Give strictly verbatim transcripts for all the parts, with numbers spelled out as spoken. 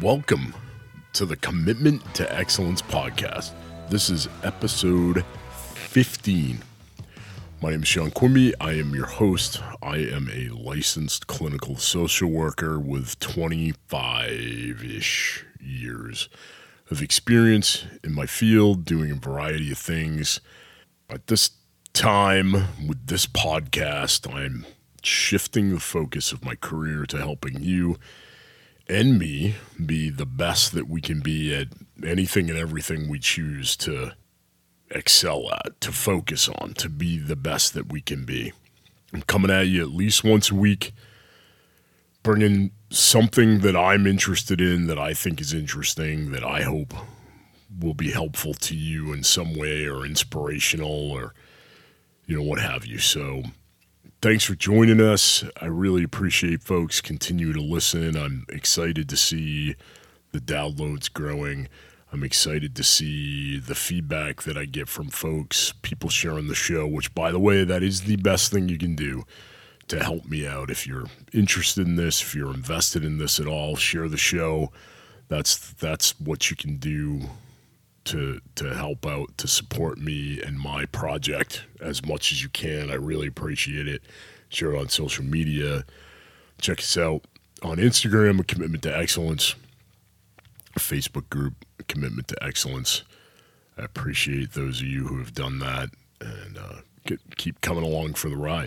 Welcome to the Commitment to Excellence podcast. This is episode fifteen. My name is Sean Quimby. I am your host. I am a licensed clinical social worker with twenty-five-ish years of experience in my field, doing a variety of things. At this time, with this podcast, I'm shifting the focus of my career to helping you and me be the best that we can be at anything and everything we choose to excel at, to focus on, to be the best that we can be. I'm coming at you at least once a week, bringing something that I'm interested in, that I think is interesting, that I hope will be helpful to you in some way or inspirational or, you know, what have you. So thanks for joining us. I really appreciate folks continue to listen. I'm excited to see the downloads growing. I'm excited to see the feedback that I get from folks, people sharing the show, which, by the way, that is the best thing you can do to help me out. If you're interested in this, if you're invested in this at all, share the show. That's that's what you can do to to help out, to support me and my project as much as you can. I really appreciate it. Share it on social media. Check us out on Instagram, A Commitment to Excellence. Facebook group, A Commitment to Excellence. I appreciate those of you who have done that, and uh, get, keep coming along for the ride.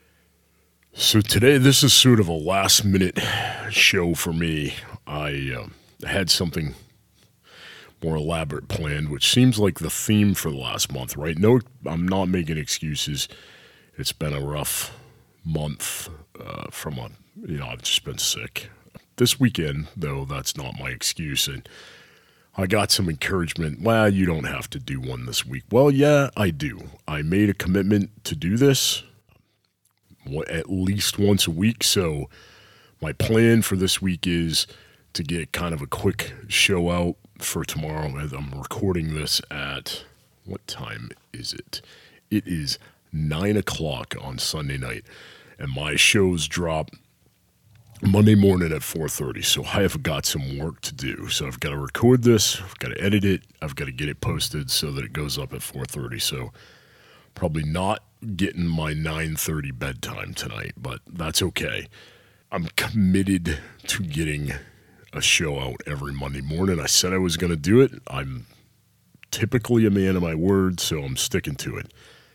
So today, this is sort of a last minute show for me. I uh, had something more elaborate planned, which seems like the theme for the last month, right? No, I'm not making excuses. It's been a rough month uh, from a, you know, I've just been sick. This weekend, though, that's not my excuse, and I got some encouragement. Well, you don't have to do one this week. Well, yeah, I do. I made a commitment to do this at least once a week, so my plan for this week is to get kind of a quick show out for tomorrow. As I'm recording this at, what time is it? It is nine o'clock on Sunday night, and my shows drop Monday morning at four thirty, so I have got some work to do. So I've got to record this, I've got to edit it, I've got to get it posted so that it goes up at four thirty, so probably not getting my nine thirty bedtime tonight, but that's okay. I'm committed to getting a show out every Monday morning. I said I was going to do it. I'm typically a man of my word, so I'm sticking to it.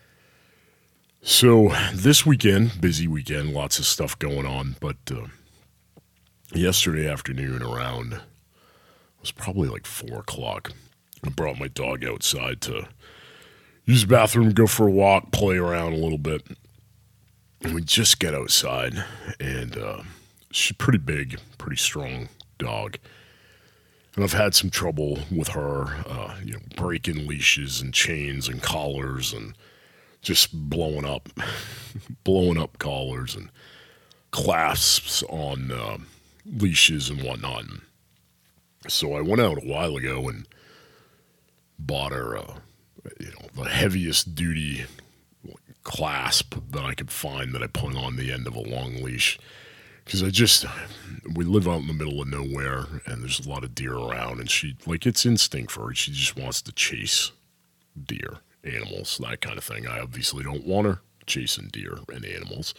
So this weekend, busy weekend, lots of stuff going on, but uh, yesterday afternoon around, it was probably like four o'clock, I brought my dog outside to use the bathroom, go for a walk, play around a little bit. And we just get outside, and uh, she's pretty big, pretty strong dog. And I've had some trouble with her, uh, you know, breaking leashes and chains and collars and just blowing up, blowing up collars and clasps on uh, leashes and whatnot. So I went out a while ago and bought her, uh, you know, the heaviest duty clasp that I could find that I put on the end of a long leash. Because I just, we live out in the middle of nowhere, and there's a lot of deer around, and she, like, it's instinct for her. She just wants to chase deer, animals, that kind of thing. I obviously don't want her chasing deer and animals.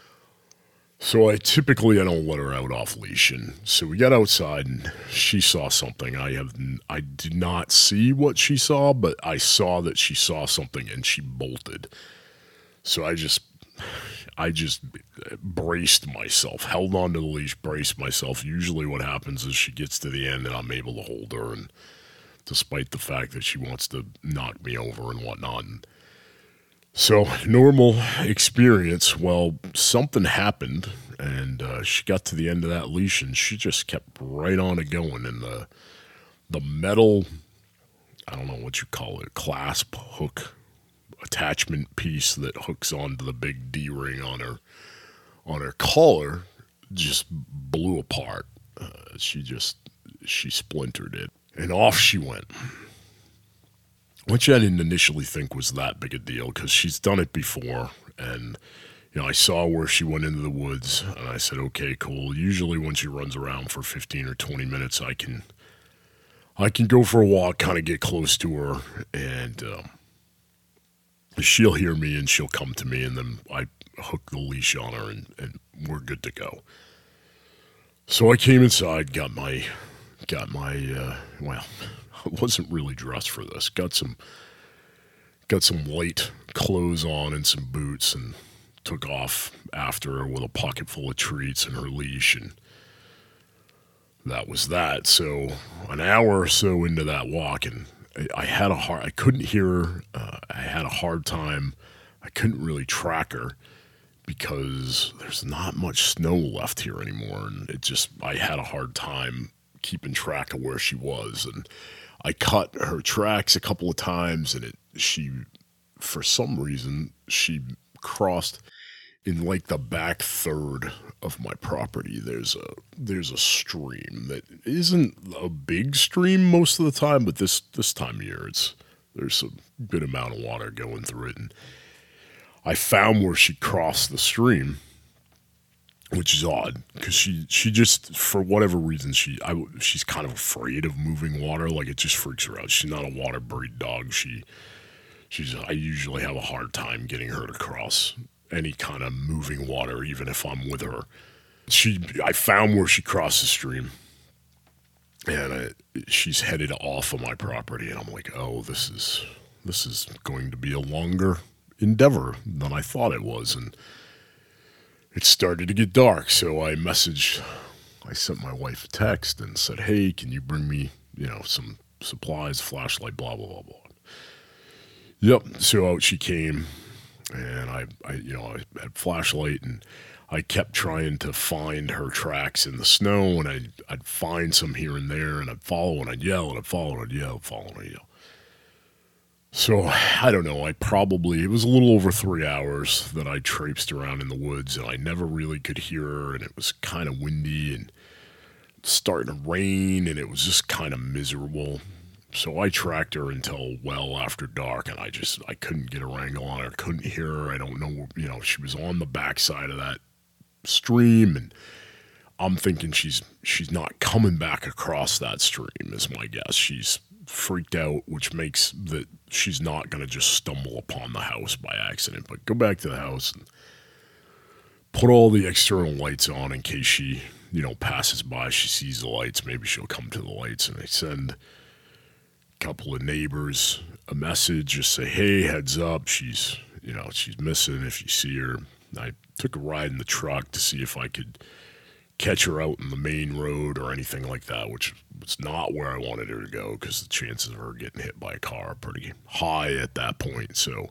So I typically, I don't let her out off leash, and so we got outside, and she saw something. I have, I did not see what she saw, but I saw that she saw something, and she bolted. So I just... I just braced myself, held onto the leash, braced myself. Usually what happens is she gets to the end and I'm able to hold her, and despite the fact that she wants to knock me over and whatnot. And so normal experience, well, something happened, and uh, she got to the end of that leash, and she just kept right on it going. And the, the metal, I don't know what you call it, clasp, hook, attachment piece that hooks onto the big D-ring on her on her collar just blew apart. Uh, she just she splintered it, and off she went. Which I didn't initially think was that big a deal, because she's done it before, and you know, I saw where she went into the woods, and I said, okay, cool. Usually when she runs around for fifteen or twenty minutes, I can I can go for a walk, kind of get close to her, and um, she'll hear me and she'll come to me, and then I hook the leash on her, and, and we're good to go. So I came inside, got my, got my, uh, well, I wasn't really dressed for this. Got some, got some light clothes on and some boots, and took off after her with a pocket full of treats and her leash, and that was that. So an hour or so into that walk, and I, I had a hard, I couldn't hear her. Uh, I had a hard time. I couldn't really track her because there's not much snow left here anymore. And it just, I had a hard time keeping track of where she was. And I cut her tracks a couple of times, and it, she, for some reason, she crossed in like the back third of my property. There's a there's a stream that isn't a big stream most of the time, but this this time of year it's there's a good amount of water going through it. And I found where she crossed the stream, which is odd because she she just, for whatever reason, she I she's kind of afraid of moving water. Like, it just freaks her out. She's not a water breed dog. She she's I usually have a hard time getting her to cross any kind of moving water, even if I'm with her. She, I found where she crossed the stream, and I, she's headed off of my property, and I'm like, oh, this is this is going to be a longer endeavor than I thought it was. And it started to get dark, so I messaged, I sent my wife a text and said, hey, can you bring me, you know, some supplies, flashlight, blah, blah, blah, blah. Yep, so out she came. And I, I, you know, I had flashlight, and I kept trying to find her tracks in the snow, and I'd, I'd find some here and there, and I'd follow, and I'd yell, and I'd follow, and I'd yell, follow, and I'd yell. So, I don't know, I probably, it was a little over three hours that I traipsed around in the woods, and I never really could hear her, and it was kind of windy, and starting to rain, and it was just kind of miserable. So I tracked her until well after dark, and I just, I couldn't get a wrangle on her, couldn't hear her. I don't know, you know, she was on the backside of that stream, and I'm thinking she's, she's not coming back across that stream is my guess. She's freaked out, which makes that she's not going to just stumble upon the house by accident, but go back to the house and put all the external lights on in case she, you know, passes by, she sees the lights, maybe she'll come to the lights. And I send couple of neighbors a message, just say, hey, heads up, she's, you know, she's missing if you see her. I took a ride in the truck to see if I could catch her out in the main road or anything like that, which was not where I wanted her to go because the chances of her getting hit by a car are pretty high at that point. So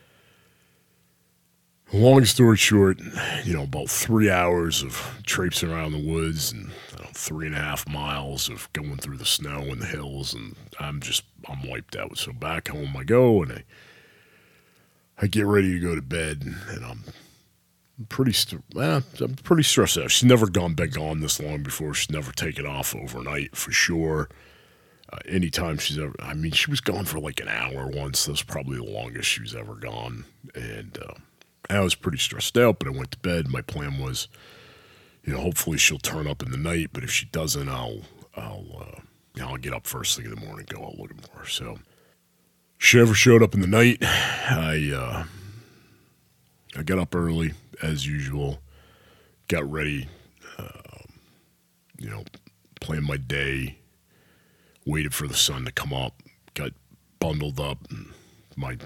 long story short, you know, about three hours of traipsing around the woods, and you know, three and a half miles of going through the snow and the hills, and I'm just, I'm wiped out. So back home I go, and I, I get ready to go to bed, and I'm pretty, st- eh, I'm pretty stressed out. She's never gone been gone this long before. She's never taken off overnight for sure. Uh, anytime she's ever, I mean, she was gone for like an hour once. That's probably the longest she was ever gone, and uh, I was pretty stressed out, but I went to bed. My plan was, you know, hopefully she'll turn up in the night, but if she doesn't, I'll, I'll, uh, you know, I'll get up first thing in the morning, go out looking for her. So she never showed up in the night. I, uh, I got up early as usual, got ready, uh, you know, planned my day, waited for the sun to come up, got bundled up, and my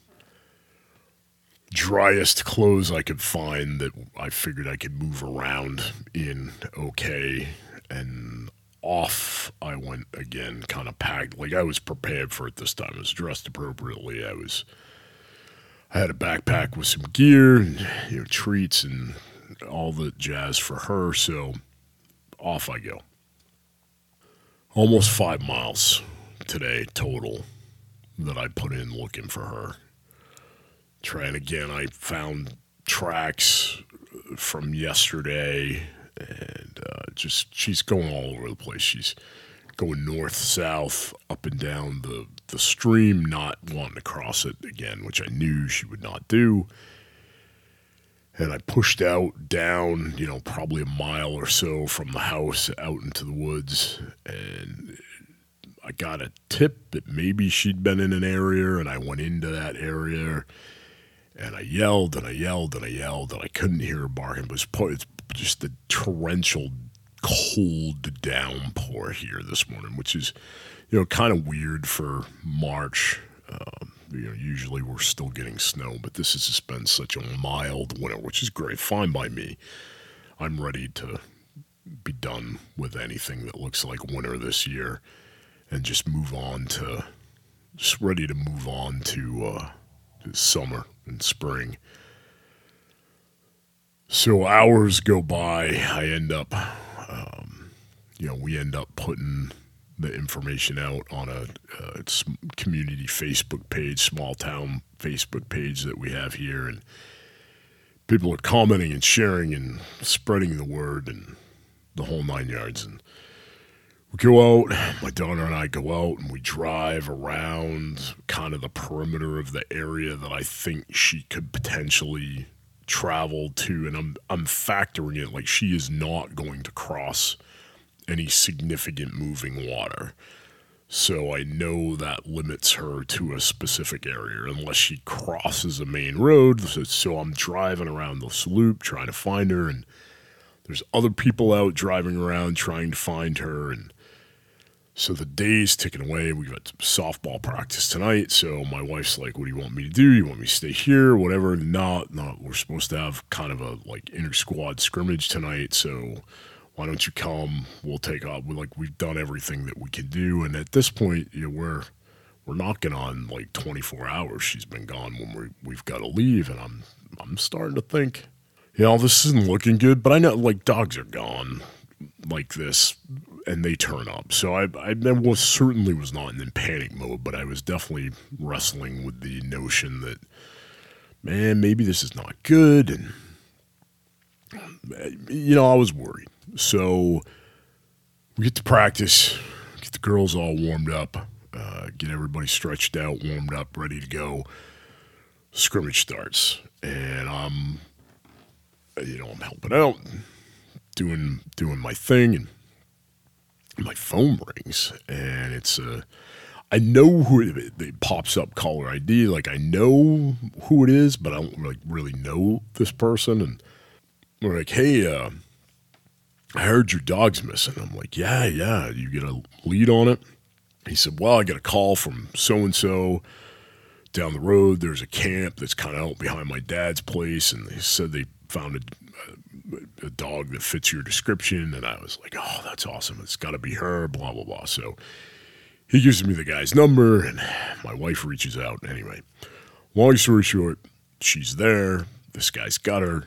driest clothes I could find that I figured I could move around in okay, and off I went again, kind of packed. Like, I was prepared for it this time. I was dressed appropriately. I was, I had a backpack with some gear and, you know, treats and all the jazz for her, so off I go. Almost five miles today total that I put in looking for her. Trying again, I found tracks from yesterday, and uh, just, she's going all over the place. She's going north, south, up and down the, the stream, not wanting to cross it again, which I knew she would not do. And I pushed out down, you know, probably a mile or so from the house out into the woods. And I got a tip that maybe she'd been in an area, and I went into that area. And I yelled and I yelled and I yelled, and I couldn't hear her barking. It was it's just a torrential, cold downpour here this morning, which is, you know, kind of weird for March. Um, you know, usually we're still getting snow, but this has just been such a mild winter, which is great. Fine by me. I'm ready to be done with anything that looks like winter this year and just move on to, just ready to move on to, uh, to summer and spring. So hours go by. I end up, um, you know, we end up putting the information out on a uh, community Facebook page, small town Facebook page that we have here, and people are commenting and sharing and spreading the word and the whole nine yards. And we go out, my daughter and I go out and we drive around kind of the perimeter of the area that I think she could potentially travel to, and I'm I'm factoring it like she is not going to cross any significant moving water. So I know that limits her to a specific area unless she crosses a main road. So, so I'm driving around this loop trying to find her, and there's other people out driving around trying to find her. And so the day's ticking away. We got softball practice tonight. So my wife's like, what do you want me to do? You want me to stay here? Whatever. No, no, we're supposed to have kind of a like inter-squad scrimmage tonight. So why don't you come? We'll take off. We're like, we've done everything that we can do. And at this point, you know, we're we're knocking on like twenty-four hours. She's been gone when we we've got to leave. And I'm I'm starting to think, you know, this isn't looking good. But I know like dogs are gone like this and they turn up. So I I was, certainly was not in panic mode, but I was definitely wrestling with the notion that, man, maybe this is not good. And, you know, I was worried. So we get to practice, get the girls all warmed up, uh, get everybody stretched out, warmed up, ready to go. Scrimmage starts, and I'm, you know, I'm helping out, doing doing my thing, and my phone rings, and it's a, uh, I know who it, it pops up caller I D, like I know who it is, but I don't like really know this person, and we're like, hey, uh, I heard your dog's missing. I'm like, yeah, yeah. You get a lead on it? He said, well, I got a call from so-and-so down the road. There's a camp that's kind of out behind my dad's place, and they said they found a, a dog that fits your description. And I was like, oh, that's awesome. It's got to be her, blah, blah, blah. So he gives me the guy's number, and my wife reaches out. Anyway, long story short, she's there. This guy's got her.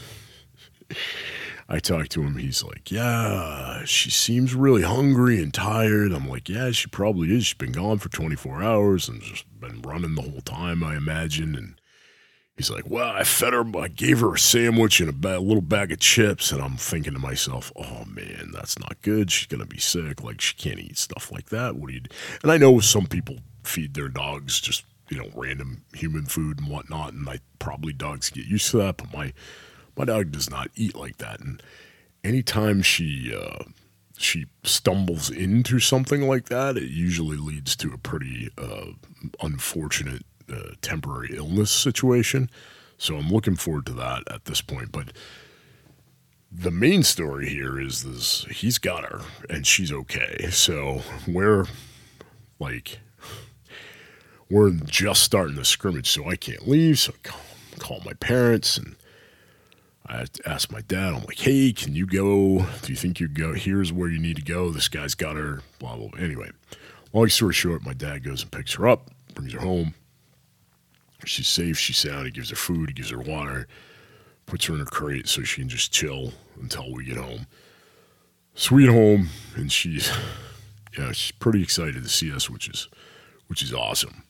I talked to him. He's like, yeah, she seems really hungry and tired. I'm like, yeah, she probably is. She's been gone for twenty-four hours and just been running the whole time, I imagine. And he's like, well, I fed her, I gave her a sandwich and a, ba- a little bag of chips. And I'm thinking to myself, oh, man, that's not good. She's going to be sick. Like, she can't eat stuff like that. What do you do? And I know some people feed their dogs just, you know, random human food and whatnot. And I probably dogs get used to that, but my My dog does not eat like that, and anytime she uh, she stumbles into something like that, it usually leads to a pretty uh, unfortunate uh, temporary illness situation. So I'm looking forward to that at this point. But the main story here is this: he's got her, and she's okay. So we're like we're just starting the scrimmage, so I can't leave. So I call, call my parents and I asked my dad, I'm like, hey, can you go? Do you think you go? Here's where you need to go. This guy's got her, blah, blah, blah. Anyway, long story short, my dad goes and picks her up, brings her home. She's safe, she's sound. He gives her food, he gives her water, puts her in her crate so she can just chill until we get home. So we get home, and she's, yeah, she's pretty excited to see us, which is, which is awesome.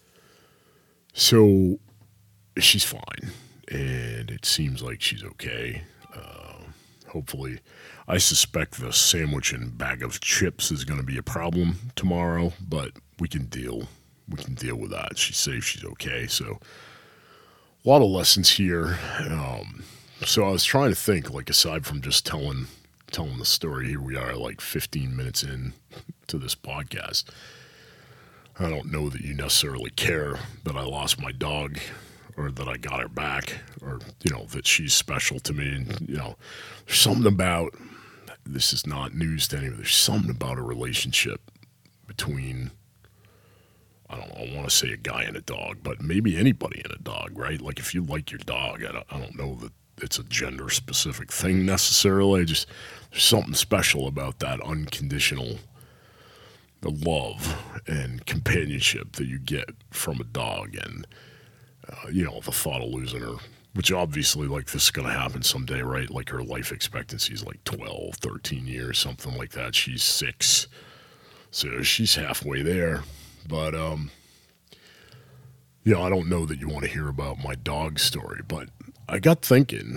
So she's fine. And it seems like she's okay. Uh, hopefully, I suspect the sandwich and bag of chips is going to be a problem tomorrow, but we can deal. We can deal with that. She's safe. She's okay. So a lot of lessons here. Um, so I was trying to think, like, aside from just telling telling the story, here we are, like fifteen minutes in to this podcast. I don't know that you necessarily care that I lost my dog, or that I got her back, or, you know, that she's special to me. And, you know, there's something about, this is not news to anyone, there's something about a relationship between, I don't know, I want to say a guy and a dog, but maybe anybody and a dog, right? Like, if you like your dog, I don't, I don't know that it's a gender specific thing necessarily. Just, there's something special about that unconditional the love and companionship that you get from a dog. And, uh, you know, the thought of losing her, which obviously, like, this is going to happen someday, right? Like, her life expectancy is like twelve, thirteen years, something like that. She's six. So she's halfway there. But, um, you know, I don't know that you want to hear about my dog story, but I got thinking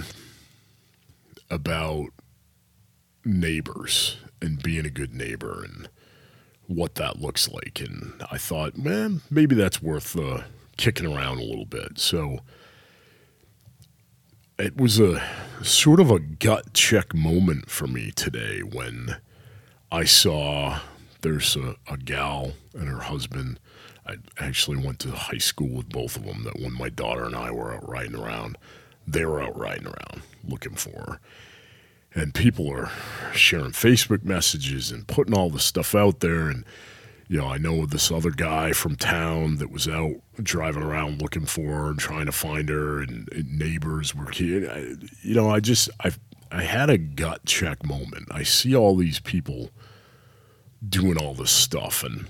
about neighbors and being a good neighbor and what that looks like. And I thought, man, maybe that's worth uh, kicking around a little bit. So it was a sort of a gut check moment for me today when I saw there's a, a gal and her husband. I actually went to high school with both of them, that when my daughter and I were out riding around, they were out riding around looking for her. And people are sharing Facebook messages and putting all this stuff out there. And, you know, I know this other guy from town that was out driving around looking for her and trying to find her, and, and neighbors were, you know, I just, I, I had a gut check moment. I see all these people doing all this stuff, and,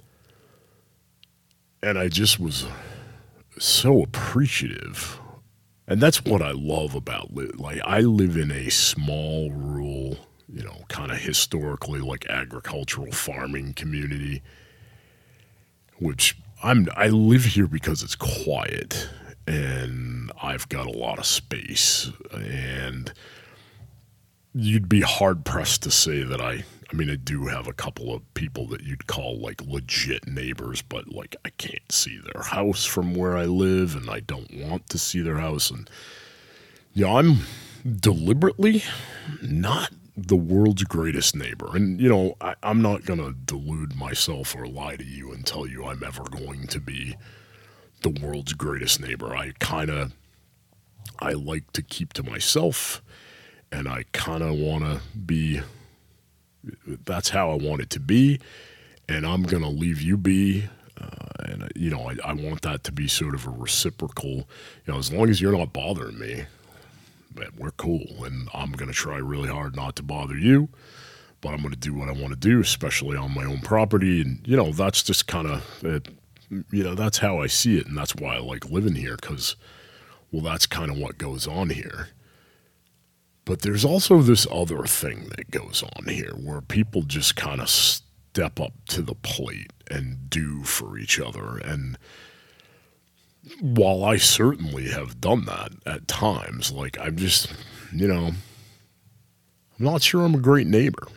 and I just was so appreciative. And that's what I love about, li- like, I live in a small, rural, you know, kind of historically, like, agricultural farming community, which I'm, I live here because it's quiet and I've got a lot of space, and you'd be hard pressed to say that I, I mean, I do have a couple of people that you'd call, like, legit neighbors, but, like, I can't see their house from where I live, and I don't want to see their house. And, you know, I'm deliberately not the world's greatest neighbor. And, you know, I, I'm not going to delude myself or lie to you and tell you I'm ever going to be the world's greatest neighbor. I kind of, I like to keep to myself, and I kind of want to be, that's how I want it to be, and I'm going to leave you be. Uh, and, you know, I, I want that to be sort of a reciprocal, you know, as long as you're not bothering me, man, we're cool. And I'm going to try really hard not to bother you, but I'm going to do what I want to do, especially on my own property. And, you know, that's just kind of, it, you know, that's how I see it. And that's why I like living here, because, well, that's kind of what goes on here. But there's also this other thing that goes on here where people just kind of step up to the plate and do for each other. And while I certainly have done that at times, like, I'm just, you know, I'm not sure I'm a great neighbor.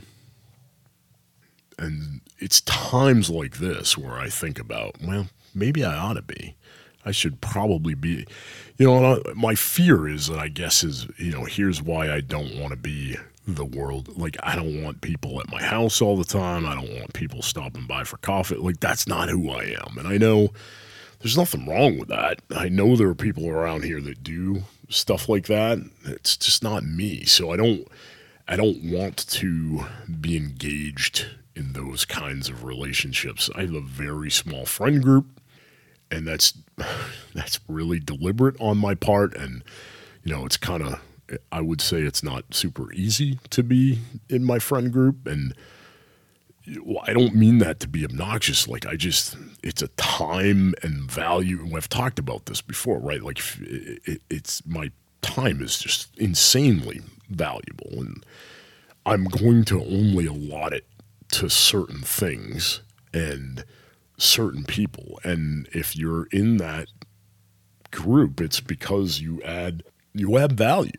And it's times like this where I think about, well, maybe I ought to be. I should probably be, you know, my fear is that, I guess, is, you know, here's why I don't want to be the world. Like, I don't want people at my house all the time. I don't want people stopping by for coffee. Like, that's not who I am. And I know there's nothing wrong with that. I know there are people around here that do stuff like that. It's just not me. So I don't, I don't want to be engaged in those kinds of relationships. I have a very small friend group. And that's that's really deliberate on my part. And, you know, it's kind of, I would say it's not super easy to be in my friend group. And I don't mean that to be obnoxious. Like, I just, it's a time and value. And I've talked about this before, right? Like, it, it's, my time is just insanely valuable. And I'm going to only allot it to certain things and certain people. And if you're in that group, it's because you add you add value.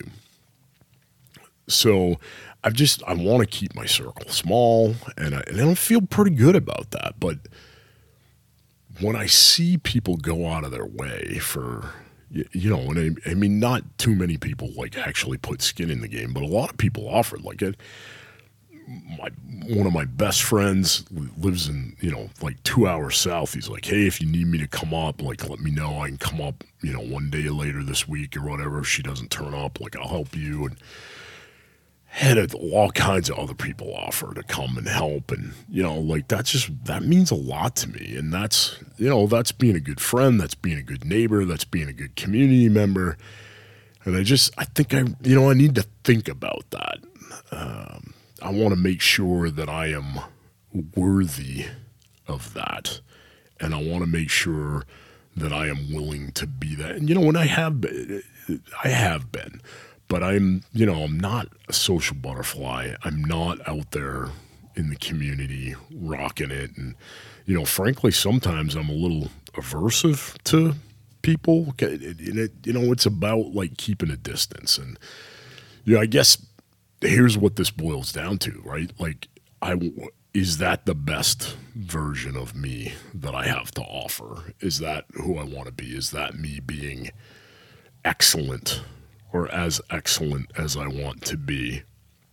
So I've just I want to keep my circle small, and I, and I feel pretty good about that. But when I see people go out of their way for, You, you know, and I, I mean, not too many people like actually put skin in the game, but a lot of people offered. Like it, my one of my best friends lives in, you know, like two hours south. He's like, hey, if you need me to come up, like, let me know. I can come up, you know, one day later this week or whatever. If she doesn't turn up, like, I'll help you. And had all kinds of other people offer to come and help. And, you know, like, that's just, that means a lot to me. And that's, you know, that's being a good friend. That's being a good neighbor. That's being a good community member. And I just, I think I, you know, I need to think about that. Um, I want to make sure that I am worthy of that. And I want to make sure that I am willing to be that. And, you know, when I have been, I have been, but I'm, you know, I'm not a social butterfly. I'm not out there in the community rocking it. And, you know, frankly, sometimes I'm a little aversive to people. It, it, you know, it's about like keeping a distance. And, you know, I guess here's what this boils down to, right? Like, I, is that the best version of me that I have to offer? Is that who I want to be? Is that me being excellent or as excellent as I want to be?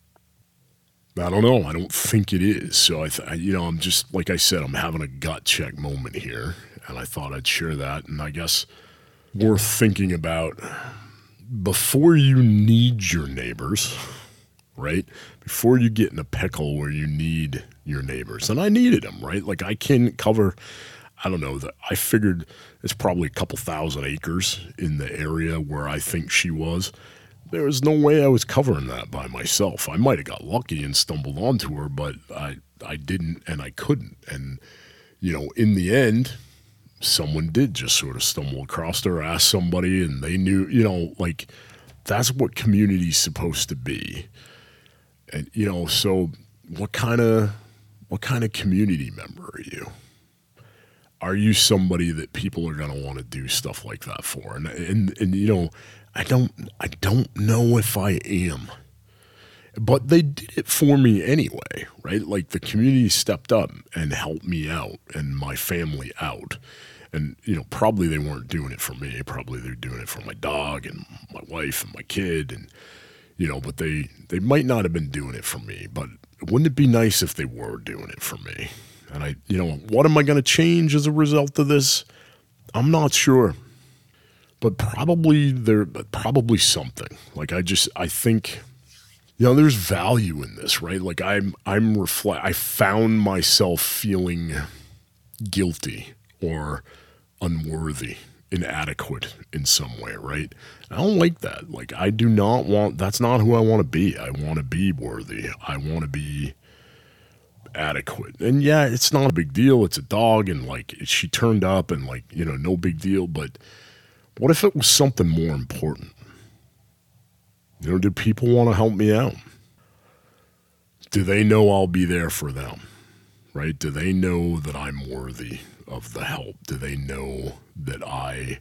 I don't know. I don't think it is. So, I, th- you know, I'm just, like I said, I'm having a gut check moment here, and I thought I'd share that. And I guess worth thinking about before you need your neighbors, right? Before you get in a pickle where you need your neighbors. And I needed them, right? Like, I can cover, I don't know, that I figured it's probably a couple thousand acres in the area where I think she was. There was no way I was covering that by myself. I might have got lucky and stumbled onto her, but I, I didn't and I couldn't. And, you know, in the end, someone did just sort of stumble across her, ask somebody, and they knew, you know, like, that's what community's supposed to be. And, you know, so what kind of, what kind of community member are you? Are you somebody that people are going to want to do stuff like that for? And, and, and, you know, I don't, I don't know if I am, but they did it for me anyway, right? Like, the community stepped up and helped me out and my family out. And, you know, probably they weren't doing it for me. Probably they're doing it for my dog and my wife and my kid. And, you know, but they, they might not have been doing it for me, but wouldn't it be nice if they were doing it for me? And I, you know, what am I going to change as a result of this? I'm not sure, but probably there, probably something. Like, I just, I think, you know, there's value in this, right? Like, I'm, I'm reflect, I found myself feeling guilty or unworthy, inadequate in some way, right? I don't like that. Like, I do not want, that's not who I want to be. I want to be worthy. I want to be adequate. And yeah, it's not a big deal. It's a dog, and like, she turned up, and like, you know, no big deal. But what if it was something more important? You know, do people want to help me out? Do they know I'll be there for them? Right? Do they know that I'm worthy of the help? Do they know that I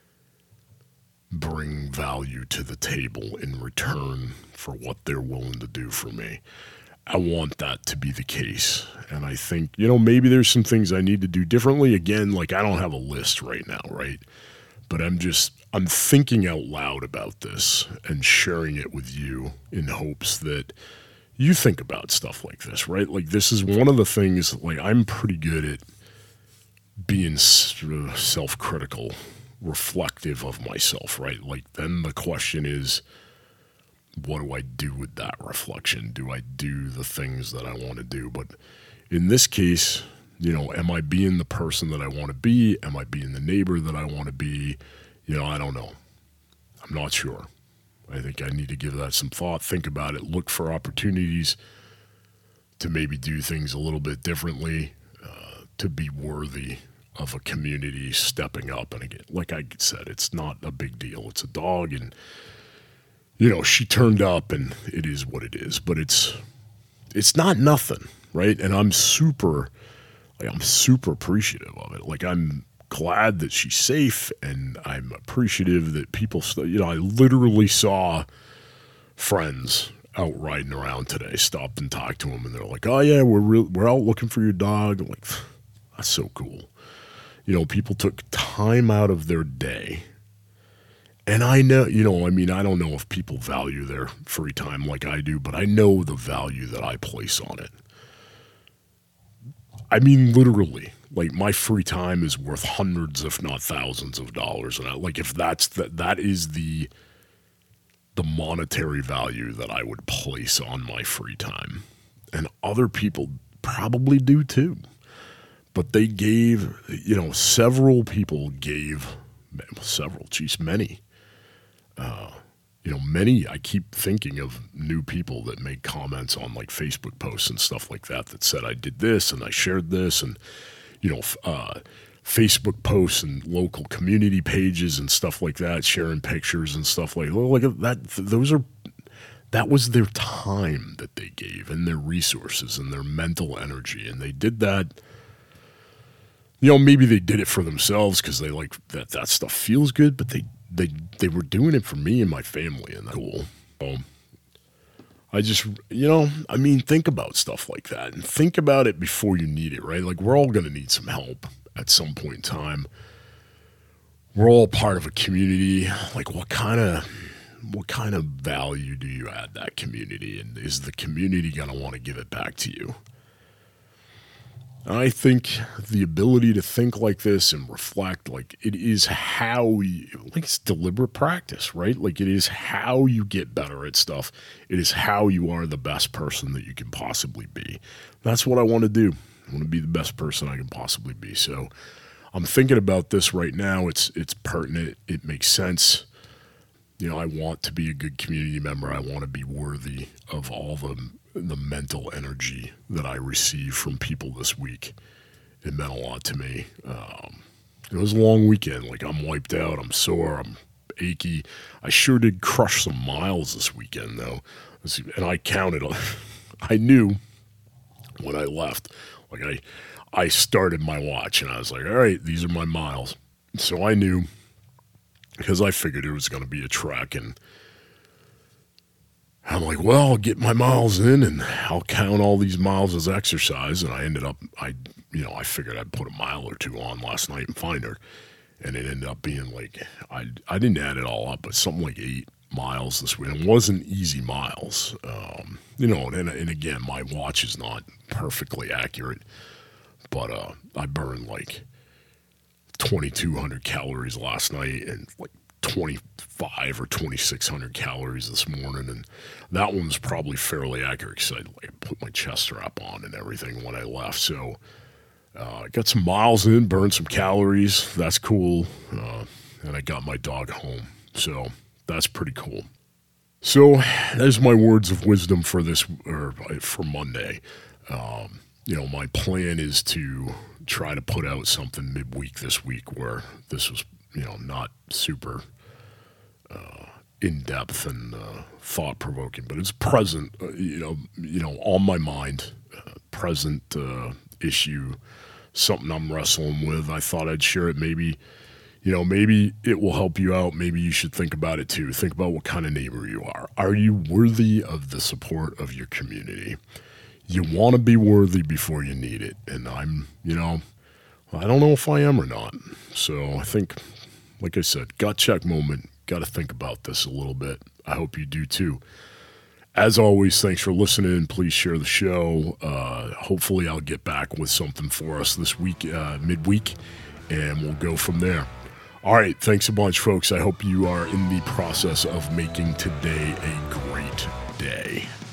bring value to the table in return for what they're willing to do for me? I want that to be the case. And I think, you know, maybe there's some things I need to do differently. Again, like, I don't have a list right now, right? But I'm just, I'm thinking out loud about this and sharing it with you in hopes that you think about stuff like this, right? Like, this is one of the things, like, I'm pretty good at being self-critical, reflective of myself, right? Like, then the question is, what do I do with that reflection? Do I do the things that I want to do? But in this case, you know, am I being the person that I want to be? Am I being the neighbor that I want to be? You know, I don't know. I'm not sure. I think I need to give that some thought, think about it, look for opportunities to maybe do things a little bit differently, uh, to be worthy of a community stepping up. And again, like I said, it's not a big deal. It's a dog, and, you know, she turned up, and it is what it is. But it's it's not nothing, right? And I'm super, like, I'm super appreciative of it. Like, I'm glad that she's safe, and I'm appreciative that people, st- you know, I literally saw friends out riding around today, stopped and talked to them, and they're like, oh yeah, we're real, we're out looking for your dog. I'm like, that's so cool. You know, people took time out of their day And I know, you know, I mean, I don't know if people value their free time like I do, but I know the value that I place on it. I mean, literally, like my free time is worth hundreds, if not thousands of dollars. And I, like, if that's the, that is the, the monetary value that I would place on my free time. And other people probably do too. But they gave, you know, several people gave, several, geez, many. Uh, you know, many, I keep thinking of new people that make comments on like Facebook posts and stuff like that that said I did this and I shared this and, you know, uh, Facebook posts and local community pages and stuff like that, sharing pictures and stuff like, like that. Those are, that was their time that they gave and their resources and their mental energy. And they did that. You know, maybe they did it for themselves because they like that that stuff feels good, but they they they were doing it for me and my family, and that's cool. Um, I just, you know, I mean, think about stuff like that and think about it before you need it, right? Like we're all going to need some help at some point in time. We're all part of a community. Like what kind of what kind of value do you add that community, and is the community going to want to give it back to you? I think the ability to think like this and reflect, like it is how we, like it's deliberate practice, right? Like it is how you get better at stuff. It is how you are the best person that you can possibly be. That's what I want to do. I want to be the best person I can possibly be. So I'm thinking about this right now. It's, it's pertinent. It makes sense. You know, I want to be a good community member. I want to be worthy of all the the mental energy that I received from people this week. It meant a lot to me. Um, it was a long weekend. Like I'm wiped out. I'm sore. I'm achy. I sure did crush some miles this weekend though. And I counted. I knew when I left, like I, I started my watch and I was like, all right, these are my miles. So I knew, because I figured it was going to be a trek, and I'm like, well, I'll get my miles in and I'll count all these miles as exercise. And I ended up, I, you know, I figured I'd put a mile or two on last night and find her. And it ended up being like, I, I didn't add it all up, but something like eight miles this week. It wasn't easy miles. Um, you know, and, and again, my watch is not perfectly accurate, but uh, I burned like twenty-two hundred calories last night and like twenty-five or twenty-six hundred calories this morning, and that one's probably fairly accurate because I like, put my chest strap on and everything when I left. So uh, I got some miles in, burned some calories. That's cool. Uh, and I got my dog home. So that's pretty cool. So there's my words of wisdom for this, or for Monday. Um, you know, my plan is to try to put out something midweek this week where this was, you know, not super uh, in-depth and uh, thought-provoking, but it's present, uh, you know, you know, on my mind, uh, present uh, issue, something I'm wrestling with. I thought I'd share it. Maybe, you know, maybe it will help you out. Maybe you should think about it too. Think about what kind of neighbor you are. Are you worthy of the support of your community? You want to be worthy before you need it. And I'm, you know, I don't know if I am or not. So I think, like I said, gut check moment. Got to think about this a little bit. I hope you do too. As always, thanks for listening. Please share the show. Uh, hopefully I'll get back with something for us this week, uh, midweek, and we'll go from there. All right. Thanks a bunch, folks. I hope you are in the process of making today a great day.